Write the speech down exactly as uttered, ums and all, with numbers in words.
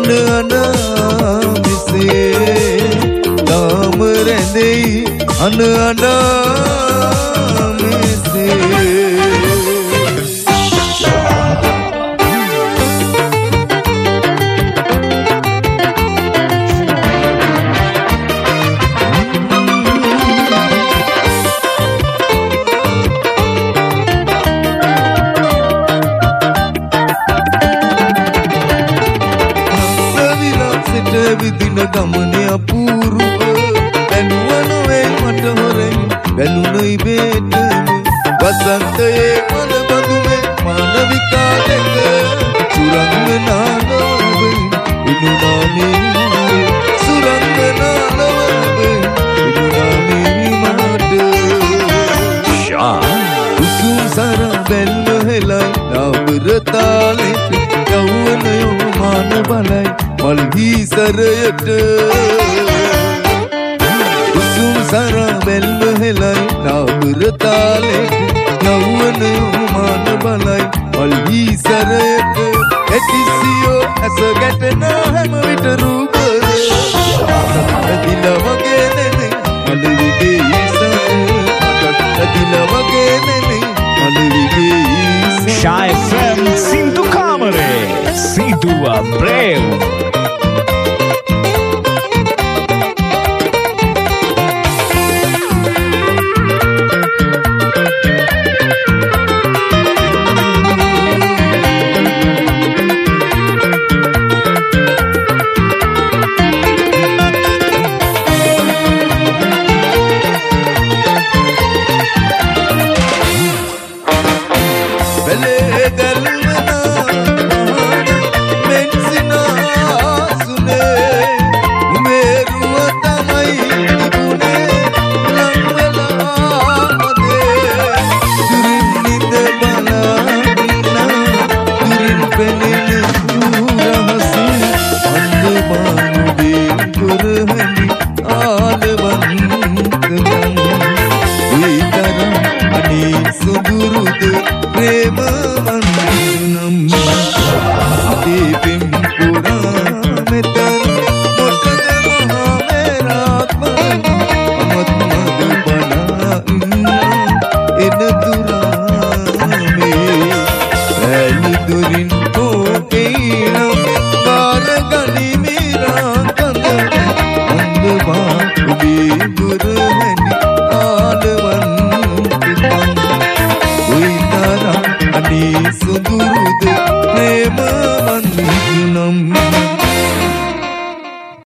අන අනා මිසේ තාම රැඳෙයි අන අනා මිසේ විදින ගමනේ අපූර්ව බැලුවනොවේ මට හොරෙන් බැලුන ඉබේට වසන්තයේ මන බඳුමේ මානවිකා දෙක සුරංගනා නොවේ ඉනුනාමේ සුරංගනා නොවේ ඉනුනාමේ මට ෂා උසුම් සර බැල්ල හෙලයි නවර තාලෙට යවුනයෝ මාන බලයි මල්හි සරයට උසුම් සර බැල්ම හෙලයි නවර තාලෙට යවුනයෝ මාන බලයි මල්හි සරයට ඇතිසියෝ ඇස ගැටෙන හැම විට රූපර අදිල වගේ නෙනේ මලවිගේ ඊසර අදිල වගේ නෙනේ මලවිගේ ඊසර Chá F M Sinto Câmara Sinto Abreu Be good and all the one